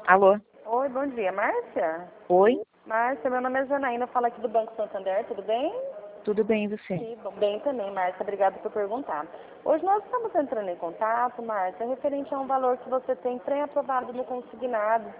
Alô? Oi, bom dia, Márcia? Oi? Márcia, meu nome é Janaína, falo aqui do Banco Santander, tudo bem? Tudo bem, e você? Sim, bem também, Márcia, obrigada por perguntar. Hoje nós estamos entrando em contato, Márcia, referente a um valor que você tem pré-aprovado no consignado de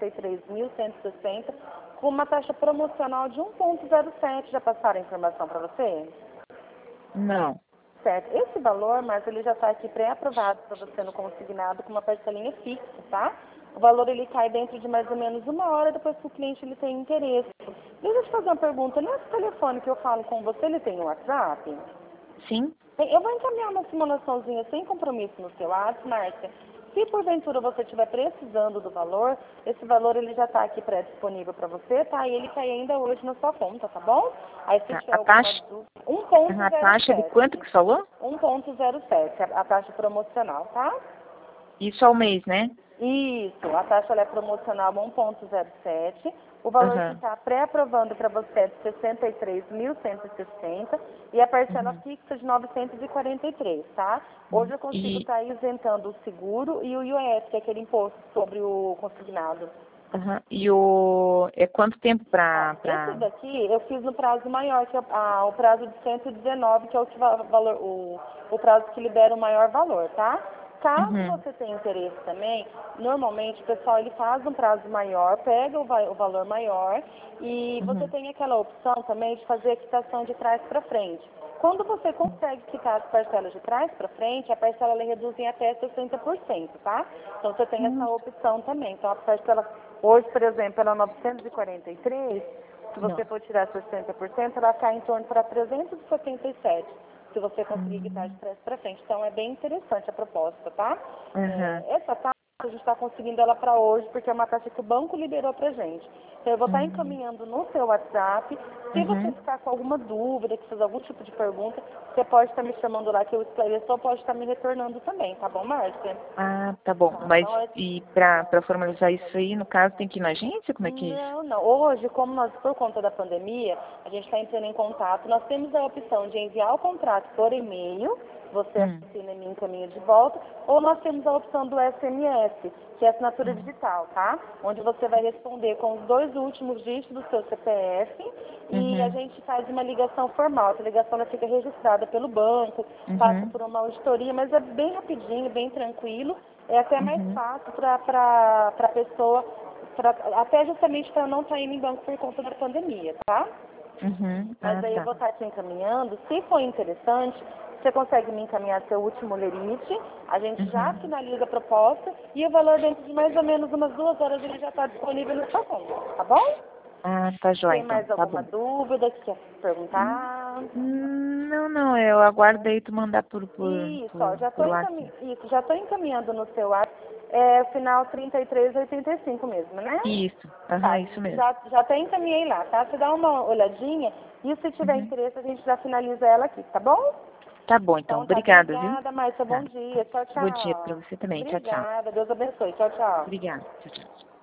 63.160, com uma taxa promocional de 1,07. Já passaram a informação para você? Não. Certo. Esse valor, Márcia, ele já está aqui pré-aprovado para você no consignado com uma parcelinha fixa, tá? O valor ele cai dentro de mais ou menos 1 hora depois que o cliente ele tem interesse. Deixa eu te fazer uma pergunta. Nesse telefone que eu falo com você, ele tem um WhatsApp? Sim? Eu vou encaminhar uma simulaçãozinha sem compromisso no seu WhatsApp, Márcia. Se porventura você estiver precisando do valor, esse valor ele já está aqui pré-disponível para você, tá? E ele cai ainda hoje na sua conta, tá bom? Aí se Tá. tiver A alguma taxa, dúvida, a taxa de 1,07. quanto que você falou? 1,07, a taxa promocional, tá? Isso ao mês, né? Isso, a taxa ela é promocional 1,07. O valor que Aham. está pré-aprovando para você é de 63.160 e a parcela Uhum. fixa de 943, tá? Hoje eu consigo E, estar isentando o seguro e o IOF, que é aquele imposto sobre o consignado. aham. E o... É quanto tempo Ó, esse daqui eu fiz no prazo maior, que é o prazo de 119, que é o, valor, o prazo que libera o maior valor, tá? Caso Uhum. você tenha interesse também, normalmente o pessoal ele faz um prazo maior, pega o valor maior e você Uhum. tem aquela opção também de fazer a quitação de trás para frente. Quando você consegue quitar as parcelas de trás para frente, a parcela ela reduz em até 60%, tá? Então você tem essa Hum, opção também. Então a parcela, hoje, por exemplo, ela é 943, se você Não. for tirar 60%, ela cai em torno para 377, se você conseguir quitar de Hum. trás para frente. Então é bem interessante a proposta, tá? Aham. Essa taxa a gente está conseguindo ela para hoje, porque é uma taxa que o banco liberou para gente. Então eu vou estar Uhum. encaminhando no seu WhatsApp. Se você Uhum. ficar com alguma dúvida, que fazer algum tipo de pergunta, você pode estar me chamando lá que eu esclareço ou pode estar me retornando também, tá bom, Márcia? Ah, tá bom. Tá, Mas então e pra formalizar isso aí, no caso, tem que ir na agência? Como é que é isso? não, não. Hoje, como nós, por conta da pandemia, a gente está entrando em contato, nós temos a opção de enviar o contrato por e-mail, você Hum. assina e me encaminha de volta, ou nós temos a opção do SMS, que é assinatura Hum. digital, tá? Onde você vai responder com os 2 últimos dígitos do seu CPF e a Uhum. gente faz uma ligação formal. Essa ligação ela fica registrada pelo banco, passa Uhum. por uma auditoria, mas é bem rapidinho, bem tranquilo. É até mais Uhum. fácil para a pessoa até justamente para não estar indo em banco por conta da pandemia, tá? Uhum. Mas Ah, aí eu tá. vou estar te encaminhando. Se for interessante, você consegue me encaminhar seu último lerite, a gente já Uhum. finaliza a proposta e o valor dentro de mais ou menos umas 2 horas ele já está disponível no seu conta, tá bom? Ah, tá jóia, Tem então. mais Tá alguma bom. dúvida que quer Hum, perguntar? Não, não. Eu aguardo aí tu mandar Isso, ó, por WhatsApp. já estou encaminhando no seu WhatsApp, é o final 3385 mesmo, né? Isso. Aham, Tá, isso mesmo. já até encaminhei lá, tá? Você dá uma olhadinha e se tiver Uhum. interesse a gente já finaliza ela aqui, tá bom? Tá bom, então. Então tá, Obrigada, viu? obrigada, Márcia, bom Tá. dia, tchau, Bom dia pra tchau. você também. Tchau, tchau. Obrigada, Deus abençoe, tchau, tchau. Obrigada. Tchau, tchau.